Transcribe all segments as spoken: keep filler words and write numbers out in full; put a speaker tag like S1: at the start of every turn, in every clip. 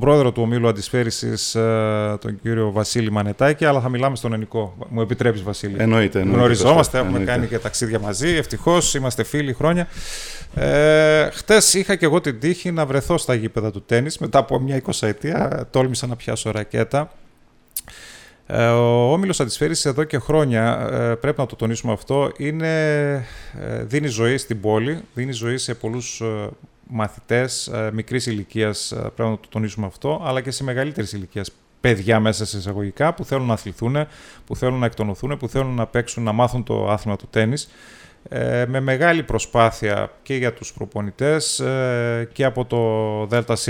S1: πρόεδρο του ομίλου αντισφαίρησης, τον κύριο Βασίλη Μανετάκη, αλλά θα μιλάμε στον ελληνικό. Μου επιτρέπεις, Βασίλη?
S2: Εννοείται. εννοείται
S1: Γνωριζόμαστε, έχουμε
S2: εννοείται.
S1: κάνει και ταξίδια μαζί. Ευτυχώς είμαστε φίλοι χρόνια. Ε, χτες είχα και εγώ την τύχη να βρεθώ στα γήπεδα του τένις μετά από μια εικοσαετία. Τόλμησα να πιάσω ρακέτα. Ε, ο όμιλος αντισφαίρησης εδώ και χρόνια, ε, πρέπει να το τονίσουμε αυτό, είναι, ε, δίνει ζωή στην πόλη, δίνει ζωή σε πολλούς ε, μαθητές ε, μικρής ηλικίας, ε, πρέπει να το τονίσουμε αυτό, αλλά και σε μεγαλύτερης ηλικίας παιδιά μέσα σε εισαγωγικά που θέλουν να αθληθούν, που θέλουν να εκτονωθούν, που θέλουν να παίξουν, να μάθουν το άθλημα του τένις, ε, με μεγάλη προσπάθεια και για τους προπονητές ε, και από το ΔΣ.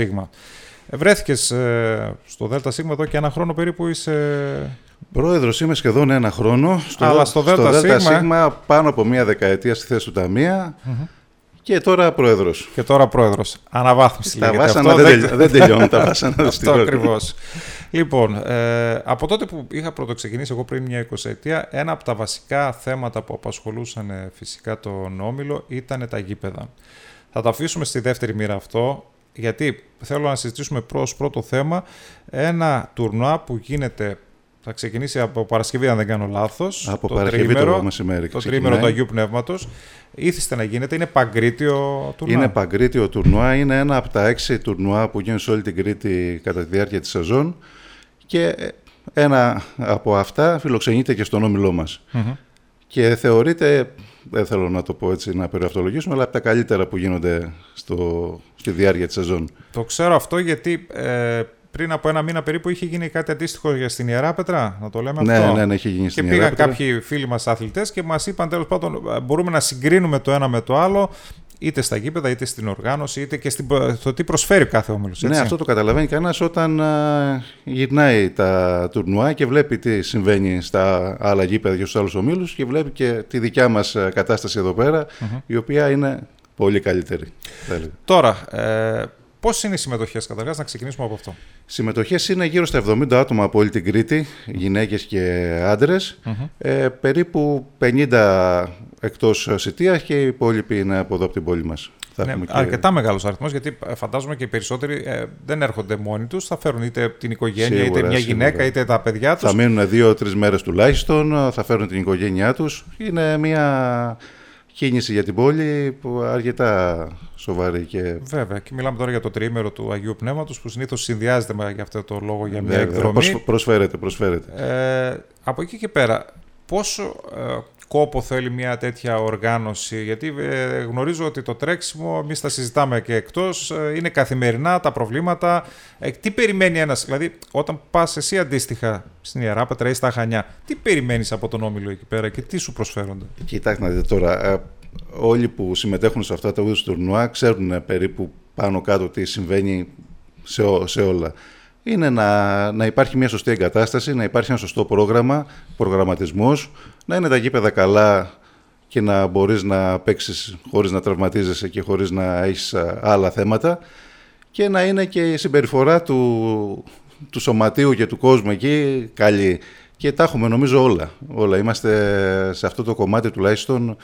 S1: Βρέθηκες ε, στο ΔΣ εδώ και ένα χρόνο περίπου, είσαι...
S2: Πρόεδρος είμαι σχεδόν ένα χρόνο. Στο,
S1: Αλλά στο
S2: ΔΣ πάνω από μία δεκαετία στη θέση του Ταμεία mm-hmm. και τώρα πρόεδρος.
S1: Και τώρα πρόεδρος. Αναβάθμιση
S2: τα
S1: λέγεται
S2: βάσανα
S1: αυτό.
S2: Δεν, δεν, δεν τελειώνουν τα βάσανα.
S1: Αυτό ακριβώς. Λοιπόν, ε, από τότε που είχα πρωτοξεκινήσει εγώ πριν μια εικοσαετία, ένα από τα βασικά θέματα που απασχολούσαν ε, φυσικά τον Όμιλο ήταν τα γήπεδα. Θα το αφήσουμε στη δεύτερη μοίρα αυτό, γιατί θέλω να συζητήσουμε προς πρώτο θέμα ένα τουρνουά που γίνεται, θα ξεκινήσει από Παρασκευή αν δεν κάνω λάθος.
S2: Από
S1: το
S2: Παρασκευή
S1: τρίμερο,
S2: το μεσημέρι.
S1: Το τρίμερο του Αγίου Πνεύματος. Ήθιστε να γίνεται, είναι παγκρίτιο τουρνουά.
S2: Είναι παγκρίτιο τουρνουά, είναι ένα από τα έξι τουρνουά που γίνουν σε όλη την Κρήτη κατά τη διάρκεια της σεζόν και ένα από αυτά φιλοξενείται και στον όμιλό μας. Mm-hmm. Και θεωρείται, δεν θέλω να το πω έτσι να περιαυτολογήσουμε, αλλά από τα καλύτερα που γίνονται στο, στη διάρκεια της σεζόν.
S1: Το ξέρω αυτό γιατί ε, πριν από ένα μήνα περίπου είχε γίνει κάτι αντίστοιχο για στην Ιεράπετρα, να το λέμε
S2: ναι,
S1: αυτό.
S2: Ναι, ναι, ναι, είχε γίνει στην
S1: Ιεράπετρα. Και πήγαν
S2: Ιεράπετρα.
S1: κάποιοι φίλοι μας αθλητές και μας είπαν τέλος πάντων μπορούμε να συγκρίνουμε το ένα με το άλλο, είτε στα γήπεδα, είτε στην οργάνωση, είτε και στο τι προσφέρει κάθε όμιλος.
S2: Ναι, αυτό το καταλαβαίνει κανένας όταν α, γυρνάει τα τουρνουά και βλέπει τι συμβαίνει στα άλλα γήπεδα και στους άλλους ομίλους και βλέπει και τη δικιά μας κατάσταση εδώ πέρα, mm-hmm. η οποία είναι πολύ καλύτερη.
S1: Τώρα, ε, πώς είναι οι συμμετοχές καταρχάς, να ξεκινήσουμε από αυτό?
S2: Συμμετοχές είναι γύρω στα εβδομήντα άτομα από όλη την Κρήτη, γυναίκες και άντρες, mm-hmm. ε, περίπου πενήντα εκτός Σιτίας και οι υπόλοιποι είναι από εδώ από την πόλη μας.
S1: Ναι, και... αρκετά μεγάλος αριθμός, γιατί φαντάζομαι και οι περισσότεροι ε, δεν έρχονται μόνοι τους, θα φέρουν είτε την οικογένεια, σίγουρα, είτε μια σίγουρα. γυναίκα, είτε τα παιδιά τους.
S2: Θα μείνουν δύο-τρεις μέρες τουλάχιστον, θα φέρουν την οικογένειά τους. Είναι μια κίνηση για την πόλη που αρκετά σοβαρή. Και...
S1: Βέβαια, και μιλάμε τώρα για το τριήμερο του Αγίου Πνεύματος που συνήθως συνδυάζεται με, για αυτό το λόγο για μια
S2: Βέβαια,
S1: εκδρομή.
S2: Προσφέρεται, προσφέρεται.
S1: Ε, από εκεί και πέρα, πόσο ε, κόπο θέλει μια τέτοια οργάνωση? Γιατί ε, γνωρίζω ότι το τρέξιμο, εμείς τα συζητάμε και εκτός, ε, είναι καθημερινά τα προβλήματα. Ε, τι περιμένει ένας, δηλαδή όταν πας εσύ αντίστοιχα στην Ιεράπετρα ή στα Χανιά, τι περιμένεις από τον όμιλο εκεί πέρα και τι σου προσφέρονται?
S2: Κοιτάξτε να δείτε τώρα, ε, όλοι που συμμετέχουν σε αυτά τα είδους τουρνουά ξέρουν περίπου πάνω κάτω τι συμβαίνει σε, ό, σε όλα. Είναι να, να υπάρχει μια σωστή εγκατάσταση, να υπάρχει ένα σωστό πρόγραμμα, προγραμματισμός, να είναι τα γήπεδα καλά και να μπορείς να παίξεις χωρίς να τραυματίζεσαι και χωρίς να έχεις άλλα θέματα και να είναι και η συμπεριφορά του, του σωματείου και του κόσμου εκεί καλή. Και τα έχουμε νομίζω όλα. όλα. Είμαστε σε αυτό το κομμάτι τουλάχιστον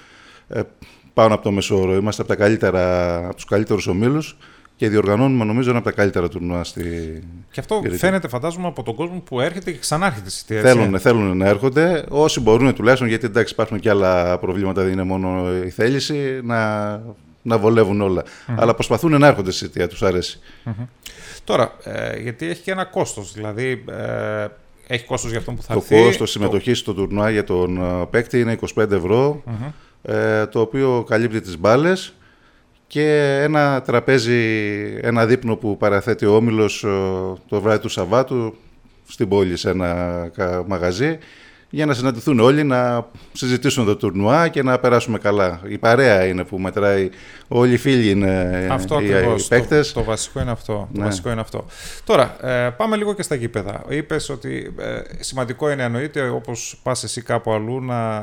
S2: πάνω από το μεσόωρο. Είμαστε από, τα καλύτερα, από τους καλύτερους ομίλους και διοργανώνουμε νομίζω ένα από τα καλύτερα τουρνουά στη.
S1: Και αυτό Κρήτη. Φαίνεται φαντάζομαι από τον κόσμο που έρχεται και ξανάρχεται στη Σιτία.
S2: Θέλουν, θέλουν να έρχονται όσοι μπορούν τουλάχιστον, γιατί εντάξει υπάρχουν και άλλα προβλήματα, δεν είναι μόνο η θέληση, να, να βολεύουν όλα. Mm-hmm. Αλλά προσπαθούν να έρχονται στη Σιτία, τους αρέσει.
S1: Mm-hmm. Τώρα, ε, γιατί έχει και ένα κόστος, δηλαδή ε, έχει κόστος για αυτόν που θα
S2: το
S1: έρθει.
S2: Το κόστος συμμετοχής στο τουρνουά για τον παίκτη είναι είκοσι πέντε ευρώ, mm-hmm. ε, το οποίο καλύπτει τις μπάλες και ένα τραπέζι, ένα δείπνο που παραθέτει ο Όμιλος το βράδυ του Σαββάτου στην πόλη σε ένα μαγαζί για να συναντηθούν όλοι, να συζητήσουν το τουρνουά και να περάσουμε καλά. Η παρέα είναι που μετράει, όλοι οι φίλοι είναι
S1: αυτό
S2: οι,
S1: ακριβώς,
S2: οι παίκτες.
S1: Το, το βασικό είναι αυτό.
S2: Ναι.
S1: Το βασικό είναι αυτό. Τώρα, ε, πάμε λίγο και στα γήπεδα. Είπες ότι ε, σημαντικό είναι, εννοείται, όπως πας εσύ κάπου αλλού, να...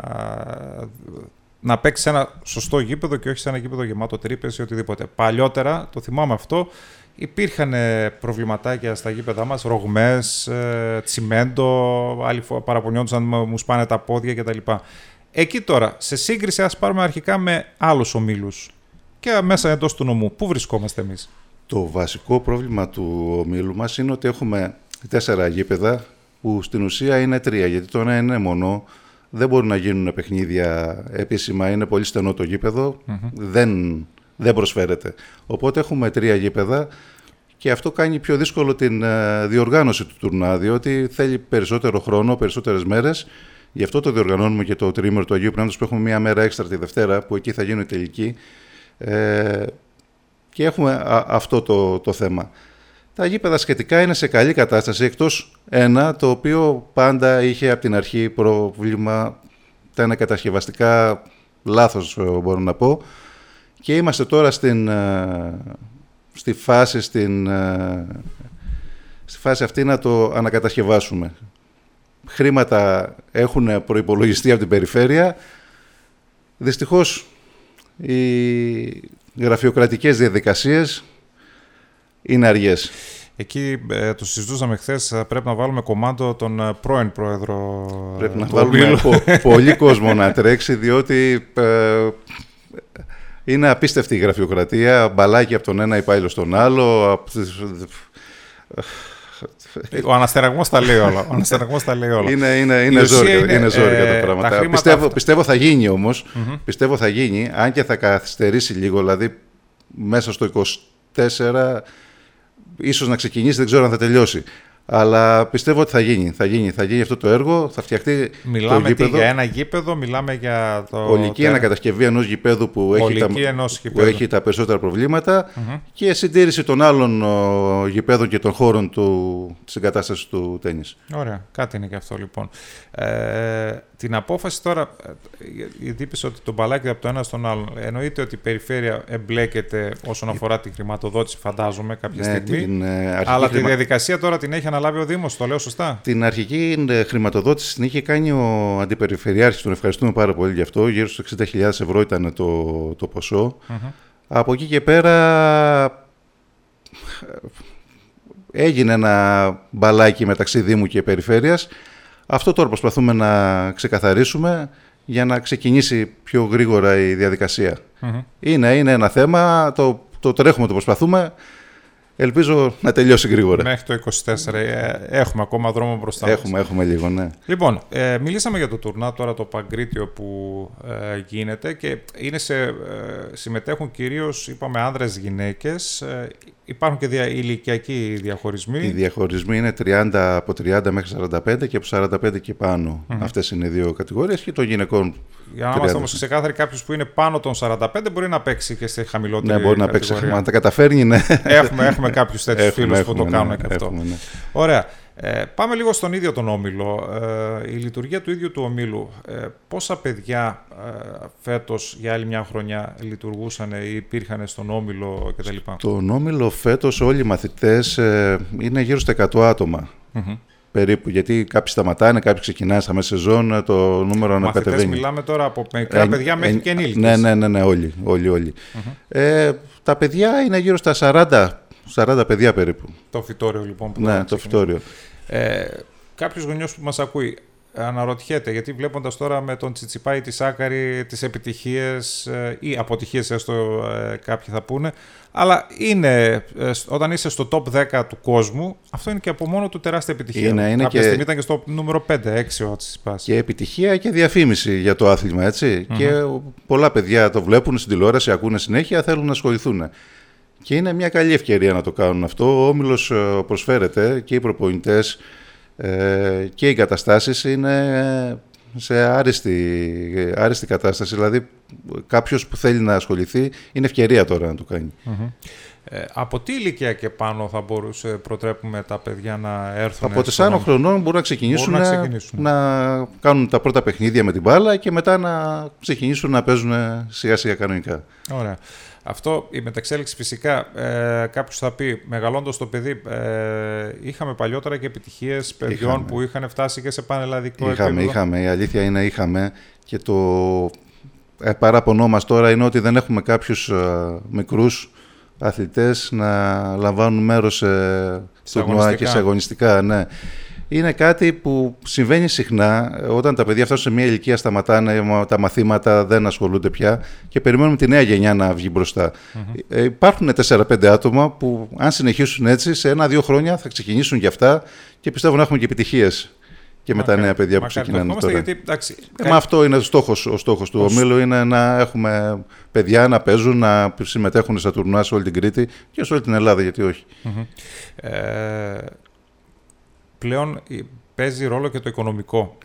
S1: να παίξει ένα σωστό γήπεδο και όχι σε ένα γήπεδο γεμάτο τρύπες ή οτιδήποτε. Παλιότερα, το θυμάμαι αυτό, υπήρχαν προβληματάκια στα γήπεδά μας, ρογμές, τσιμέντο, άλλοι παραπονιόντουσαν μου σπάνε τα πόδια κτλ. Εκεί τώρα, σε σύγκριση, ας πάρουμε αρχικά με άλλους ομίλους και μέσα εντός του νομού, πού βρισκόμαστε εμείς?
S2: Το βασικό πρόβλημα του ομίλου μας είναι ότι έχουμε τέσσερα γήπεδα που στην ουσία είναι τρία, γιατί το ένα είναι μονό, δεν μπορούν να γίνουν παιχνίδια επίσημα, είναι πολύ στενό το γήπεδο, mm-hmm. δεν, δεν προσφέρεται. Οπότε έχουμε τρία γήπεδα και αυτό κάνει πιο δύσκολο την uh, διοργάνωση του τουρνά, διότι θέλει περισσότερο χρόνο, περισσότερες μέρες. Γι' αυτό το διοργανώνουμε και το τριήμερο του Αγίου Πνεύματος, που έχουμε μία μέρα έξτρα τη Δευτέρα, που εκεί θα γίνουν οι τελικοί. Ε, και έχουμε α, αυτό το, το θέμα. Τα γήπεδα σχετικά είναι σε καλή κατάσταση, εκτός ένα, το οποίο πάντα είχε από την αρχή πρόβλημα, ήταν κατασκευαστικά λάθος, μπορώ να πω, και είμαστε τώρα στην, στη, φάση, στην, στη φάση αυτή να το ανακατασκευάσουμε. Χρήματα έχουν προϋπολογιστεί από την περιφέρεια. Δυστυχώς οι γραφειοκρατικές διαδικασίες είναι αργές.
S1: Εκεί ε, το συζητούσαμε χθες, πρέπει να βάλουμε κομμάτι τον πρώην πρόεδρο.
S2: Πρέπει να βάλουμε πο, πολύ κόσμο να τρέξει, διότι ε, είναι απίστευτη η γραφειοκρατία, μπαλάκι από τον ένα υπάλληλο στον άλλο. Από...
S1: Ο αναστεραγμός τα λέει όλα. Ο αναστεραγμός τα λέει όλα.
S2: Είναι, είναι, είναι ζόρικα είναι, είναι ζόρικα ε, τα πράγματα. Τα πιστεύω, πιστεύω θα γίνει όμως. Mm-hmm. Πιστεύω θα γίνει, αν και θα καθυστερήσει λίγο, δηλαδή μέσα στο είκοσι τέσσερα ίσως να ξεκινήσει, δεν ξέρω αν θα τελειώσει. Αλλά πιστεύω ότι θα γίνει. Θα γίνει, θα γίνει αυτό το έργο, θα φτιαχτεί.
S1: Μιλάμε
S2: το γήπεδο.
S1: Τι, για ένα γήπεδο, μιλάμε για το.
S2: Ολική τε... ανακατασκευή ενός γηπέδου που, έχει τα... που έχει τα περισσότερα προβλήματα mm-hmm. και συντήρηση των άλλων ο, γηπέδων και των χώρων του... της εγκατάστασης του τένις.
S1: Ωραία, κάτι είναι και αυτό λοιπόν. Ε, την απόφαση τώρα, γιατί είπες ότι το μπαλάκι από το ένα στον άλλο, εννοείται ότι η περιφέρεια εμπλέκεται όσον αφορά τη χρηματοδότηση, φαντάζομαι, κάποια
S2: ναι,
S1: στιγμή.
S2: Την, ε,
S1: αλλά
S2: χρημα...
S1: τη διαδικασία τώρα την έχει αναλάβει ο Δήμος, το λέω σωστά.
S2: Την αρχική χρηματοδότηση την είχε κάνει ο Αντιπεριφερειάρχης, τον ευχαριστούμε πάρα πολύ γι' αυτό. Γύρω στους εξήντα χιλιάδες ευρώ ήταν το, το ποσό. Mm-hmm. Από εκεί και πέρα έγινε ένα μπαλάκι μεταξύ Δήμου και Περιφέρειας. Αυτό τώρα προσπαθούμε να ξεκαθαρίσουμε για να ξεκινήσει πιο γρήγορα η διαδικασία. Mm-hmm. Είναι, είναι ένα θέμα, το, το τρέχουμε, το προσπαθούμε. Ελπίζω να τελειώσει γρήγορα.
S1: Μέχρι το είκοσι τέσσερα έχουμε ακόμα δρόμο μπροστά μας.
S2: Έχουμε, έχουμε λίγο, ναι.
S1: Λοιπόν, ε, μιλήσαμε για το τουρνά τώρα, το Παγκρίτιο που ε, γίνεται και είναι σε, ε, συμμετέχουν κυρίως, είπαμε, άνδρες, γυναίκες. Ε, υπάρχουν και δια, ηλικιακοί διαχωρισμοί.
S2: Οι διαχωρισμοί είναι τριάντα, από τριάντα μέχρι σαράντα πέντε και από σαράντα πέντε και πάνω. Mm-hmm. Αυτές είναι οι δύο κατηγορίες και των γυναικών.
S1: Για να είμαστε όμως ξεκάθαροι, κάποιος που είναι πάνω των σαράντα πέντε μπορεί να παίξει και σε χαμηλότερη
S2: ναι, μπορεί
S1: κατηγορία.
S2: Να παίξει, μα τα καταφέρνει, ναι.
S1: Έχουμε, έχουμε κάποιους τέτοιους φίλους που το
S2: ναι,
S1: κάνουν
S2: ναι,
S1: και αυτό.
S2: Έχουμε, ναι.
S1: Ωραία. Ε, πάμε λίγο στον ίδιο τον όμιλο. Ε, η λειτουργία του ίδιου του ομίλου. Ε, πόσα παιδιά ε, φέτος για άλλη μια χρονιά λειτουργούσαν ή υπήρχαν στον όμιλο κτλ.
S2: Στον όμιλο φέτος όλοι οι μαθητές ε, είναι γύρω στα εκατό άτομα. Mm-hmm. Περίπου, γιατί κάποιοι σταματάνε, κάποιοι ξεκινάνε στα μέσα σεζόν, το νούμερο ανακατεβαίνει. Μαθητές
S1: μιλάμε τώρα από μικρά ε, παιδιά μέχρι ε, και ενήλικες.
S2: Ναι, ναι, ναι, ναι, όλοι, όλοι, όλοι. Mm-hmm. Ε, τα παιδιά είναι γύρω στα σαράντα, σαράντα παιδιά περίπου.
S1: Το φυτόριο λοιπόν. Που
S2: ναι, το φυτόριο.
S1: Ε, κάποιος γονιός που μας ακούει αναρωτιέται, γιατί βλέποντας τώρα με τον Τσιτσιπά ή τη Σάκαρη τις επιτυχίες ε, ή αποτυχίες έστω ε, κάποιοι θα πούνε, αλλά είναι, ε, όταν είσαι στο top δέκα του κόσμου, αυτό είναι και από μόνο του τεράστια επιτυχία.
S2: Είναι, είναι
S1: Κάποια
S2: και...
S1: στιγμή ήταν και στο νούμερο πέντε έξι ο Τσιτσιπάς.
S2: Και επιτυχία και διαφήμιση για το άθλημα, έτσι. Mm-hmm. Και πολλά παιδιά το βλέπουν στην τηλεόραση, ακούνε συνέχεια, θέλουν να ασχοληθούν. Και είναι μια καλή ευκαιρία να το κάνουν αυτό. Ο όμιλος προσφέρεται και οι προπονητές ε, και οι εγκαταστάσεις είναι σε άριστη, άριστη κατάσταση. Δηλαδή κάποιος που θέλει να ασχοληθεί είναι ευκαιρία τώρα να το κάνει.
S1: Mm-hmm. Ε, από τι ηλικία και πάνω θα μπορούσε, προτρέπουμε τα παιδιά να έρθουν?
S2: Από τεσσάρων χρονών μπορούν να ξεκινήσουν, μπορούν να ξεκινήσουν να κάνουν τα πρώτα παιχνίδια με την μπάλα και μετά να ξεκινήσουν να παίζουν σιγά σιγά κανονικά.
S1: Ωραία. Αυτό, η μεταξέλιξη φυσικά, ε, κάποιος θα πει, μεγαλώντας το παιδί, ε, είχαμε παλιότερα και επιτυχίες παιδιών είχαμε. Που είχαν φτάσει και σε πανελλαδικό
S2: είχαμε,
S1: επίπεδο.
S2: Είχαμε, η αλήθεια είναι είχαμε και το ε, παράπονό μας τώρα είναι ότι δεν έχουμε κάποιους ε, μικρούς αθλητές να λαμβάνουν μέρος σε τουρνουά και σε αγωνιστικά. Ναι. είναι κάτι που συμβαίνει συχνά όταν τα παιδιά φτάσουν σε μια ηλικία, σταματάνε τα μαθήματα, δεν ασχολούνται πια και περιμένουμε τη νέα γενιά να βγει μπροστά. Mm-hmm. Ε, υπάρχουν τέσσερα πέντε άτομα που αν συνεχίσουν έτσι σε ένα-δύο χρόνια θα ξεκινήσουν και αυτά και πιστεύω να έχουμε και επιτυχίες και με τα νέα παιδιά που ξεκινάνε τώρα.
S1: Γιατί, εντάξει,
S2: ε, κάτι... αυτό είναι ο στόχος, ο στόχος του ομίλου, είναι να έχουμε παιδιά να παίζουν, να συμμετέχουν στα τουρνουά σε όλη την Κρήτη και σε όλη την Ελλάδα, γιατί όχι.
S1: Mm-hmm. Ε, πλέον παίζει ρόλο και το οικονομικό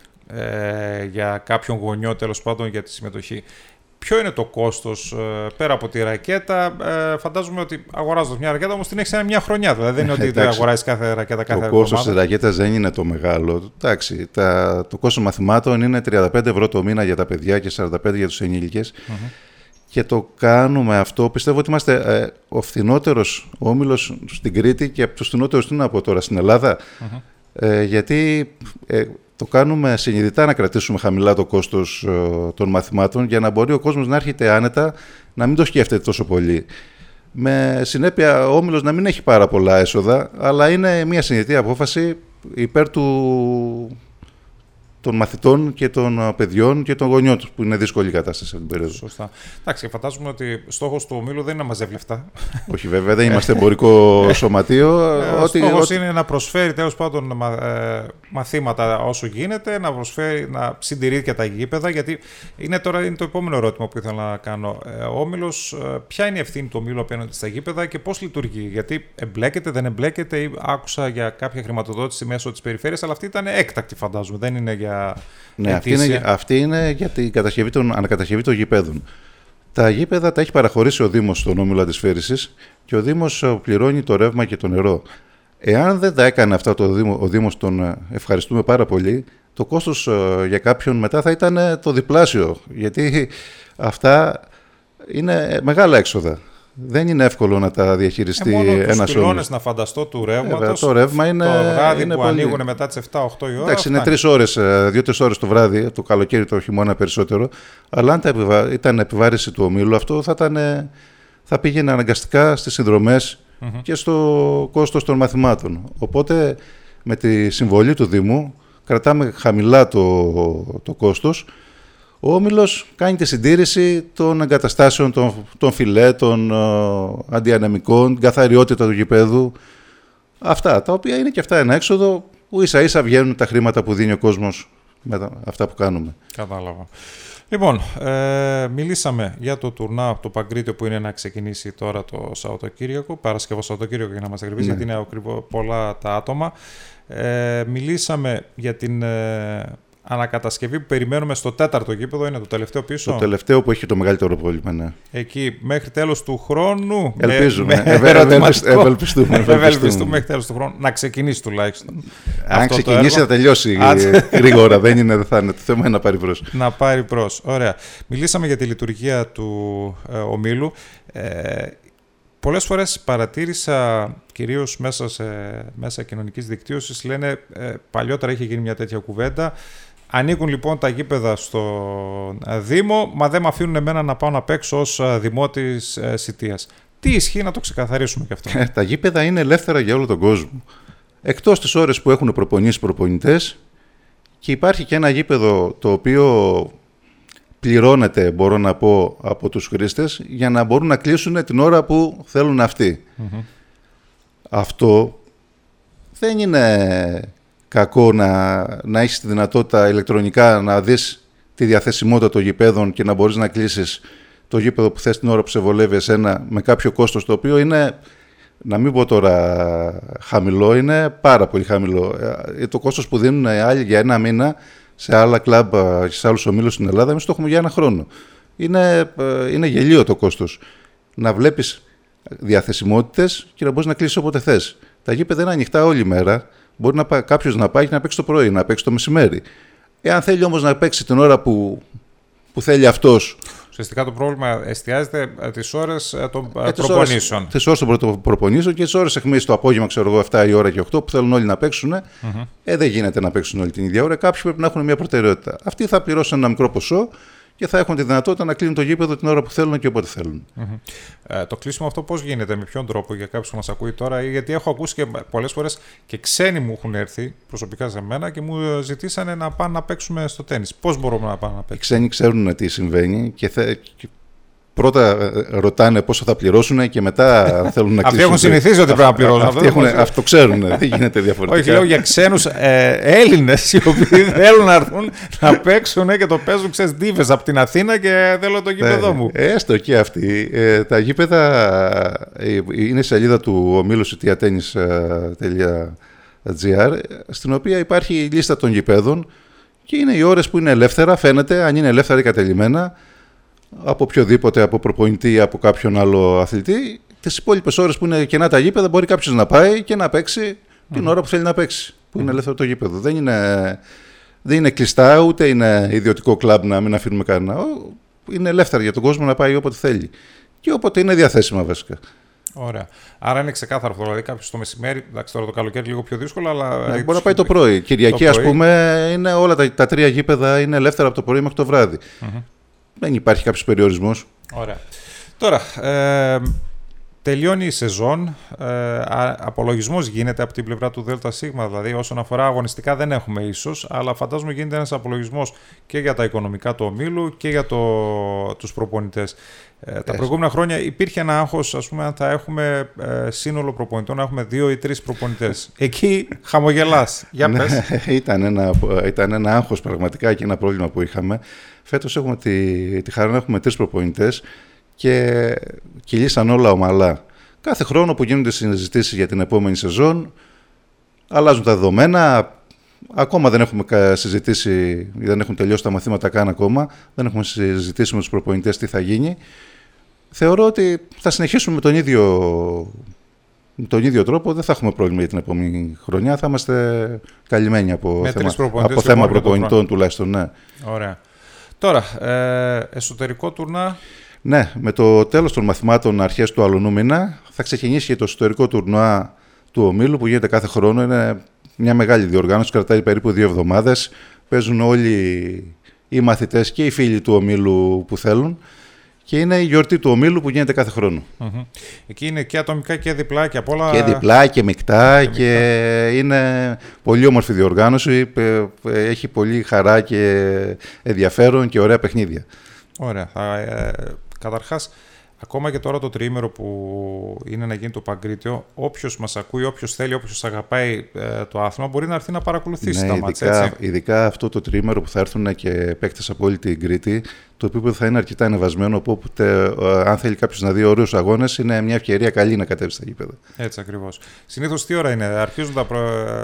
S1: ε, για κάποιον γονιό, τέλος πάντων, για τη συμμετοχή. Ποιο είναι το κόστος ε, πέρα από τη ρακέτα? Ε, φαντάζομαι ότι αγοράζοντας μια ρακέτα όμως την έχεις μια χρονιά. Δηλαδή δεν είναι ότι δεν αγοράζεις κάθε ρακέτα κάθε εβδομάδα.
S2: Το κόστος της ρακέτας δεν είναι το μεγάλο. Εντάξει, τα, το κόστος μαθημάτων είναι τριάντα πέντε ευρώ το μήνα για τα παιδιά και σαράντα πέντε για τους ενήλικες. Mm-hmm. Και το κάνουμε αυτό. Πιστεύω ότι είμαστε ε, ο φθηνότερος όμιλος στην Κρήτη και από τους φθηνότερους τι να πω τώρα στην Ελλάδα. Mm-hmm. Ε, γιατί ε, το κάνουμε συνειδητά να κρατήσουμε χαμηλά το κόστος ε, των μαθημάτων για να μπορεί ο κόσμος να έρχεται άνετα, να μην το σκέφτεται τόσο πολύ. Με συνέπεια ο όμιλος να μην έχει πάρα πολλά έσοδα, αλλά είναι μια συνειδητή απόφαση υπέρ του... των μαθητών και των παιδιών και των γονιών τους, που είναι δύσκολη η κατάσταση σε αυτήν την περίοδο.
S1: Σωστά. Εντάξει, φαντάζομαι ότι στόχος του ομίλου δεν είναι να μαζεύει λεφτά.
S2: Όχι, βέβαια, δεν είμαστε εμπορικό σωματείο.
S1: Ο στόχος είναι να προσφέρει τέλος πάντων μαθήματα όσο γίνεται, να προσφέρει, να συντηρεί και τα γήπεδα, γιατί είναι τώρα είναι το επόμενο ερώτημα που ήθελα να κάνω. Ο όμιλος, ποια είναι η ευθύνη του ομίλου απέναντι στα γήπεδα και πώς λειτουργεί? Γιατί εμπλέκεται, δεν εμπλέκεται, ή άκουσα για κάποια χρηματοδότηση μέσω της περιφέρειας, αλλά αυτή ήταν έκτακτη, φαντάζομαι. Δεν είναι για.
S2: Ναι, αυτή είναι, αυτή είναι για την κατασκευή των, ανακατασκευή των γηπέδων. Τα γήπεδα τα έχει παραχωρήσει ο Δήμος στον όμιλο Αντισφαίρησης και ο Δήμος πληρώνει το ρεύμα και το νερό. Εάν δεν τα έκανε αυτά το Δήμο, ο Δήμος, τον ευχαριστούμε πάρα πολύ, το κόστος για κάποιον μετά θα ήταν το διπλάσιο, γιατί αυτά είναι μεγάλα έξοδα. Δεν είναι εύκολο να τα διαχειριστεί
S1: ε,
S2: ένας
S1: τους πυλώνες να φανταστώ του ρεύματος.
S2: Το ρεύμα είναι.
S1: Το βράδυ
S2: είναι
S1: που
S2: πολύ...
S1: ανοίγουν μετά τις επτά οχτώ η ώρα.
S2: Εντάξει, είναι τρεις ώρες, δύο-τρεις ώρες το βράδυ, το καλοκαίρι, το χειμώνα περισσότερο. Αλλά αν τα επιβα... ήταν επιβάρηση του ομίλου, αυτό θα, ήταν... θα πήγαινε αναγκαστικά στις συνδρομές mm-hmm. και στο κόστος των μαθημάτων. Οπότε με τη συμβολή του Δήμου κρατάμε χαμηλά το, το κόστος. Ο όμιλος κάνει τη συντήρηση των εγκαταστάσεων, των, των φιλέ, των uh, αντιανεμικών, την καθαριότητα του γηπέδου. Αυτά, τα οποία είναι και αυτά ένα έξοδο που ίσα ίσα βγαίνουν τα χρήματα που δίνει ο κόσμος με τα, αυτά που κάνουμε.
S1: Κατάλαβα. Λοιπόν, ε, μιλήσαμε για το τουρνά, το Παγκρίτιο που είναι να ξεκινήσει τώρα το Σαββατοκύριακο, Παρασκευό Σαββατοκύριακο για να μας ακριβείς, ναι. γιατί είναι ακριβώς πολλά τα άτομα. Ε, μιλήσαμε για την... Ε, ανακατασκευή που περιμένουμε στο τέταρτο γήπεδο, είναι το τελευταίο πίσω.
S2: Το τελευταίο που έχει το μεγαλύτερο πρόβλημα, ναι.
S1: Εκεί μέχρι τέλος του χρόνου.
S2: Ελπίζουμε. Με, με ευελπιστούμε.
S1: Ευελπιστούμε μέχρι τέλος του χρόνου να ξεκινήσει τουλάχιστον.
S2: Αν ξεκινήσει θα τελειώσει γρήγορα. Δεν είναι, δεν θα είναι. Το θέμα είναι να πάρει μπρος.
S1: Να πάρει μπρος. Ωραία. Μιλήσαμε για τη λειτουργία του ε, ομίλου. Ε, Πολλές φορές παρατήρησα, κυρίως μέσα σε μέσα κοινωνικής δικτύωσης, λένε ε, παλιότερα είχε γίνει μια τέτοια κουβέντα. Ανοίγουν λοιπόν τα γήπεδα στο Δήμο, μα δεν με αφήνουν εμένα να πάω να παίξω ως δημότης ε, Σιτίας. Τι ισχύει, να το ξεκαθαρίσουμε και αυτό?
S2: Ε, τα γήπεδα είναι ελεύθερα για όλο τον κόσμο. Εκτός τις ώρες που έχουν προπονήσει προπονητές, και υπάρχει και ένα γήπεδο το οποίο πληρώνεται, μπορώ να πω, από τους χρήστες για να μπορούν να κλείσουν την ώρα που θέλουν αυτοί. Mm-hmm. Αυτό δεν είναι κακό να, να έχεις τη δυνατότητα ηλεκτρονικά να δεις τη διαθεσιμότητα των γηπέδων και να μπορείς να κλείσεις το γήπεδο που θες την ώρα που σε βολεύει εσένα με κάποιο κόστος το οποίο είναι, να μην πω τώρα χαμηλό, είναι πάρα πολύ χαμηλό. Το κόστος που δίνουν άλλοι για ένα μήνα σε άλλα κλαμπ και σε άλλους ομίλους στην Ελλάδα, εμείς το έχουμε για ένα χρόνο. Είναι, είναι γελίο το κόστος. Να βλέπεις διαθεσιμότητες και να μπορείς να κλείσεις όποτε θες. Τα γήπεδα είναι ανοιχτά όλη μέρα. Μπορεί να, κάποιος να πάει και να παίξει το πρωί, να παίξει το μεσημέρι. Εάν θέλει όμως να παίξει την ώρα που, που θέλει αυτός.
S1: Ουσιαστικά το πρόβλημα εστιάζεται τις ώρες των ε, προπονήσεων.
S2: Τις ώρες των προπονήσεων και τις ώρες αιχμής το απόγευμα, ξέρω εγώ, επτά η ώρα και οκτώ που θέλουν όλοι να παίξουν. Mm-hmm. Ε, δεν γίνεται να παίξουν όλη την ίδια ώρα. Κάποιοι πρέπει να έχουν μια προτεραιότητα. Αυτοί θα πληρώσουν ένα μικρό ποσό και θα έχουν τη δυνατότητα να κλείνουν το γήπεδο την ώρα που θέλουν και όποτε θέλουν.
S1: Mm-hmm. Ε, το κλείσιμο αυτό πώς γίνεται, με ποιον τρόπο, για κάποιους που μας ακούει τώρα, γιατί έχω ακούσει και πολλές φορές και ξένοι μου έχουν έρθει προσωπικά σε μένα και μου ζητήσανε να πάνε να παίξουμε στο τένις. Πώς μπορούμε να πάμε να παίξουμε?
S2: Οι ξένοι ξέρουν τι συμβαίνει και θε... πρώτα ρωτάνε πόσο θα πληρώσουν και μετά θέλουν να κλείσουν.
S1: Αυτοί έχουν συνηθίσει ότι πρέπει να πληρώσουν.
S2: Αυτοί έχουν, αυτό ξέρουν, δεν γίνεται διαφορετικά.
S1: Όχι, λέω για ξένους ε, Έλληνες οι οποίοι θέλουν να έρθουν να παίξουν και το παίζουν, ξέρεις, ντίβες από την Αθήνα και θέλω το γήπεδο μου.
S2: Έστω και αυτοί. Ε, τα γήπεδα είναι η σελίδα του ομίλου σιτία τένις τελεία τζι άρ, στην οποία υπάρχει η λίστα των γηπέδων και είναι οι ώρες που είναι ελεύθερα, φαίνεται, αν είναι ελεύθερα ή κατελημένα, από οποιοδήποτε, από προπονητή ή από κάποιον άλλο αθλητή. Τις υπόλοιπες ώρες που είναι κενά τα γήπεδα μπορεί κάποιος να πάει και να παίξει mm. την ώρα που θέλει να παίξει, που mm. είναι ελεύθερο το γήπεδο. Δεν είναι, δεν είναι κλειστά, ούτε είναι ιδιωτικό κλαμπ να μην αφήνουμε κανένα. Είναι ελεύθερα για τον κόσμο να πάει όποτε θέλει και όποτε είναι διαθέσιμα βασικά.
S1: Ωραία. Άρα είναι ξεκάθαρο αυτό. Δηλαδή, κάποιο το μεσημέρι, εντάξει, τώρα το καλοκαίρι λίγο πιο δύσκολο, αλλά.
S2: Ναι, μπορεί να πάει το πρωί. Κυριακή, ας πούμε, είναι όλα τα, τα τρία γήπεδα είναι ελεύθερα από το πρωί μέχρι το βράδυ. Mm-hmm. Δεν υπάρχει κάποιος περιορισμός.
S1: Ωραία. Τώρα, ε, τελειώνει η σεζόν. Ε, απολογισμός γίνεται από την πλευρά του ΔΣ. Δηλαδή, όσον αφορά αγωνιστικά, δεν έχουμε ίσως, αλλά φαντάζομαι γίνεται ένας απολογισμός και για τα οικονομικά του ομίλου και για το, τους προπονητές. Ε, τα προηγούμενα χρόνια υπήρχε ένα άγχος, ας πούμε, αν θα έχουμε ε, σύνολο προπονητών, να έχουμε δύο ή τρεις προπονητές. Εκεί χαμογελάς. Για πες.
S2: ήταν, ένα, ήταν ένα άγχος πραγματικά και ένα πρόβλημα που είχαμε. Φέτος έχουμε τη, τη χαρά να έχουμε τρεις προπονητές και κυλήσαν όλα ομαλά. Κάθε χρόνο που γίνονται συζητήσεις για την επόμενη σεζόν, αλλάζουν τα δεδομένα. Ακόμα δεν έχουμε συζητήσει, δεν έχουν τελειώσει τα μαθήματα καν ακόμα. Δεν έχουμε συζητήσει με τους προπονητές τι θα γίνει. Θεωρώ ότι θα συνεχίσουμε με τον ίδιο, με τον ίδιο τρόπο. Δεν θα έχουμε πρόβλημα για την επόμενη χρονιά. Θα είμαστε καλυμμένοι από
S1: με
S2: θέμα, από θέμα προπονητών τουλάχιστον. Ναι.
S1: Ωραία. Τώρα, ε, εσωτερικό τουρνά.
S2: Ναι, με το τέλος των μαθημάτων αρχές του αλλονού μήνα θα ξεκινήσει και το εσωτερικό τουρνουά του ομίλου που γίνεται κάθε χρόνο. Είναι μια μεγάλη διοργάνωση, κρατάει περίπου δύο εβδομάδες. Παίζουν όλοι οι μαθητές και οι φίλοι του ομίλου που θέλουν. Και είναι η γιορτή του ομίλου που γίνεται κάθε χρόνο.
S1: Mm-hmm. Εκεί είναι και ατομικά και διπλά και απ' όλα.
S2: Και διπλά και μεικτά και, και είναι πολύ όμορφη διοργάνωση. Έχει πολύ χαρά και ενδιαφέρον και ωραία παιχνίδια.
S1: Ωραία. Ε, καταρχάς, ακόμα και τώρα το τριήμερο που είναι να γίνει το Παγκρίτιο, όποιος μας ακούει, όποιος θέλει, όποιος αγαπάει ε, το άθλημα, μπορεί να έρθει να παρακολουθήσει
S2: ναι,
S1: τα
S2: ειδικά,
S1: μάτσα, έτσι.
S2: Ειδικά αυτό το τριήμερο που θα έρθουν και παίκτες από όλη την Κρήτη, το επίπεδο θα είναι αρκετά ανεβασμένο, οπότε αν θέλει κάποιος να δει ωραίους αγώνες, είναι μια ευκαιρία καλή να κατέβει στα γήπεδα.
S1: Έτσι ακριβώς. Συνήθως τι ώρα είναι, αρχίζουν τα προ...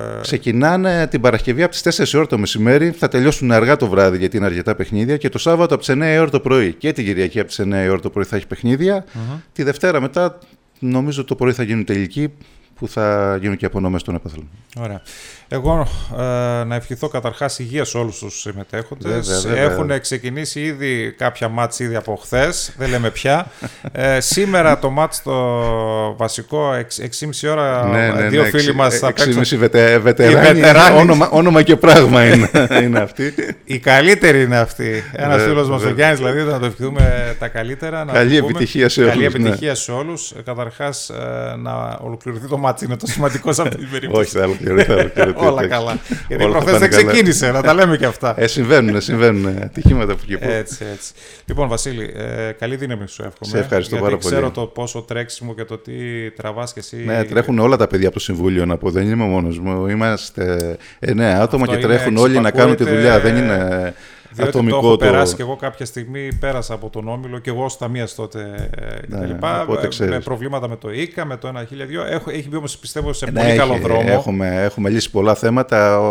S2: Ξεκινάνε την Παρασκευή από τις τέσσερις η ώρα το μεσημέρι, θα τελειώσουν αργά το βράδυ γιατί είναι αρκετά παιχνίδια και το Σάββατο από τις εννιά η ώρα το πρωί. Και την Κυριακή από τις εννιά η ώρα το πρωί θα έχει παιχνίδια. Mm-hmm. Τη Δευτέρα μετά, νομίζω το πρωί θα γίνουν τελικοί που θα γίνουν και απονομές των επαθλών.
S1: Ωραία. Εγώ ε, να ευχηθώ καταρχάς υγεία σε όλους τους συμμετέχοντες.
S2: Βέβαια, βέβαια.
S1: Έχουν ξεκινήσει ήδη κάποια μάτς ήδη από χθες, δεν λέμε πια. ε, σήμερα το μάτς το βασικό, έξι και μισή ώρα,
S2: ναι, ναι,
S1: δύο
S2: ναι,
S1: φίλοι μας θα παίξουν.
S2: έξι και μισή βετε, βετεράνοι, όνομα, όνομα και πράγμα είναι, είναι αυτή.
S1: Η καλύτερη είναι αυτή. Ένας φίλος μας ο Γιάννης, δηλαδή, να το ευχηθούμε τα καλύτερα. Να
S2: Καλή επιτυχία σε όλους.
S1: Καλή επιτυχία ναι. σε όλους. Καταρχάς, να ολοκληρωθεί το μάτς είναι το σημαντικό σε αυτή την περίπτωση.
S2: Όχι, θα ολοκληρωθεί.
S1: Όλα καλά. Γιατί προχθές δεν ξεκίνησε, να τα λέμε και αυτά.
S2: Ε, συμβαίνουν, συμβαίνουν ατυχήματα που και που.
S1: Έτσι, έτσι. Λοιπόν, Βασίλη, ε, καλή δύναμη σου εύχομαι.
S2: Σε ευχαριστώ πάρα πολύ.
S1: Ξέρω το πόσο τρέξιμο και το τι τραβάς και εσύ.
S2: Ναι, τρέχουν όλα τα παιδιά από το Συμβούλιο, να πω. Δεν είμαι μόνος μου. Είμαστε εννέα άτομα
S1: αυτό
S2: και τρέχουν όλοι να κάνουν τη δουλειά. Δεν είναι.
S1: Διότι
S2: ατομικό
S1: το έχω
S2: το...
S1: περάσει και εγώ κάποια στιγμή, πέρασα από τον Όμιλο και εγώ ως ταμείας τότε
S2: ναι,
S1: κτλ. Με προβλήματα με το ΙΚΑ, με το ένα χίλια δύο. Έχει μπει όμως πιστεύω σε
S2: ναι,
S1: πολύ
S2: έχει,
S1: καλό δρόμο.
S2: Έχουμε, έχουμε λύσει πολλά θέματα.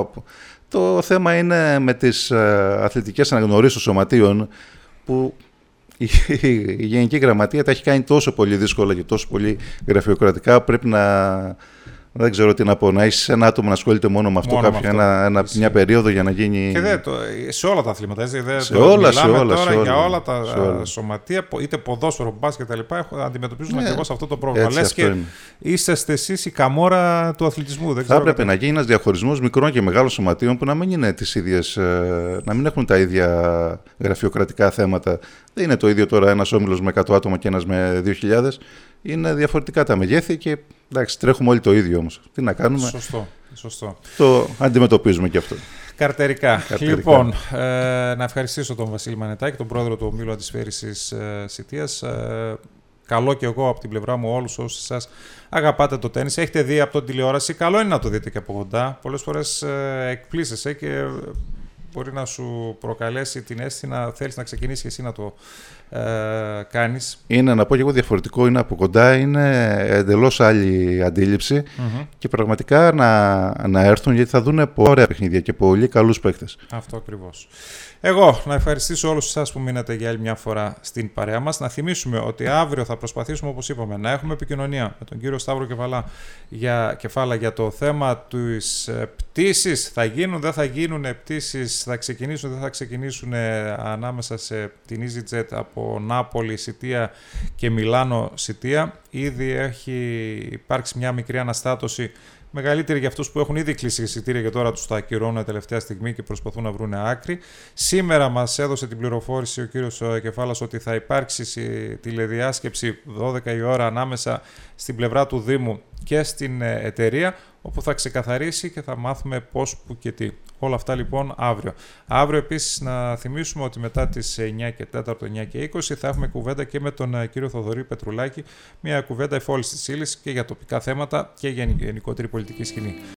S2: Το θέμα είναι με τις αθλητικές αναγνωρίσεις των σωματείων που η, η Γενική Γραμματεία τα έχει κάνει τόσο πολύ δύσκολα και τόσο πολύ γραφειοκρατικά. Πρέπει να, Δεν ξέρω τι να πω. Να είσαι ένα άτομο να ασχολείται μόνο με αυτό,
S1: Μόνο
S2: κάποια,
S1: με αυτό.
S2: Ένα, ένα, μια περίοδο για να γίνει.
S1: Και δε, το, σε όλα τα αθλήματα. Έτσι, δε,
S2: σε
S1: το,
S2: όλα, σε όλα.
S1: Τώρα
S2: σε όλα,
S1: για όλα τα
S2: σε όλα.
S1: σωματεία, είτε ποδόσφαιρο, μπάσκετ κτλ. αντιμετωπίζουν
S2: ναι,
S1: ακριβώς αυτό το πρόβλημα.
S2: Λες
S1: και
S2: είναι.
S1: είσαστε εσείς η καμόρα του αθλητισμού. Δεν
S2: θα έπρεπε
S1: κατά...
S2: να γίνει ένας διαχωρισμός μικρών και μεγάλων σωματείων που να μην είναι τις ίδιες, να μην έχουν τα ίδια γραφειοκρατικά θέματα. Δεν είναι το ίδιο τώρα ένας όμιλος με εκατό άτομα και ένας με δύο χιλιάδες. Είναι διαφορετικά τα μεγέθη και εντάξει, τρέχουμε όλοι το ίδιο όμως. Τι να κάνουμε.
S1: Σωστό. Σωστό.
S2: Το αντιμετωπίζουμε και αυτό.
S1: Καρτερικά.
S2: Καρτερικά.
S1: Λοιπόν, ε, να ευχαριστήσω τον Βασίλη Μανετάκη, τον πρόεδρο του Ομίλου Αντισφαίρησης ε, Σιτίας. Ε, καλό και εγώ από την πλευρά μου όλους όσους σας αγαπάτε το τένις. Έχετε δει από την τηλεόραση, καλό είναι να το δείτε και από κοντά. Πολλές φορές ε, εκπλήσεσαι και μπορεί να σου προκαλέσει την αίσθηση να θέλεις να ξεκινήσεις και εσύ να το ε, κάνεις.
S2: Είναι, να πω και εγώ διαφορετικό, είναι από κοντά, είναι εντελώς άλλη αντίληψη mm-hmm. και πραγματικά να, να έρθουν γιατί θα δουν πολύ ωραία παιχνίδια και πολύ καλούς παίκτες.
S1: Αυτό ακριβώς. Εγώ να ευχαριστήσω όλους εσάς που μείνατε για άλλη μια φορά στην παρέα μας. Να θυμίσουμε ότι αύριο θα προσπαθήσουμε, όπως είπαμε, να έχουμε επικοινωνία με τον κύριο Σταύρο Κεφαλά για, Κεφάλα για το θέμα της πτήσης. Θα γίνουν, δεν θα γίνουν πτήσεις, θα ξεκινήσουν, δεν θα ξεκινήσουν ανάμεσα σε την EasyJet από Νάπολη, Σιτία και Μιλάνο, Σιτία. Ήδη έχει υπάρξει μια μικρή αναστάτωση, μεγαλύτερη για αυτούς που έχουν ήδη κλείσει εισιτήρια και τώρα τους τα ακυρώνουν τελευταία στιγμή και προσπαθούν να βρουν άκρη. Σήμερα μας έδωσε την πληροφόρηση ο κύριος Κεφάλας ότι θα υπάρξει τηλεδιάσκεψη δώδεκα η ώρα ανάμεσα στην πλευρά του Δήμου και στην εταιρεία, όπου θα ξεκαθαρίσει και θα μάθουμε πώς, που και τι. Όλα αυτά λοιπόν αύριο. Αύριο επίσης να θυμίσουμε ότι μετά τις εννιά και τέσσερα, εννιά και είκοσι θα έχουμε κουβέντα και με τον κύριο Θοδωρή Πετρουλάκη, μια κουβέντα εφόλης της ύλης και για τοπικά θέματα και για γενικότερη πολιτική σκηνή.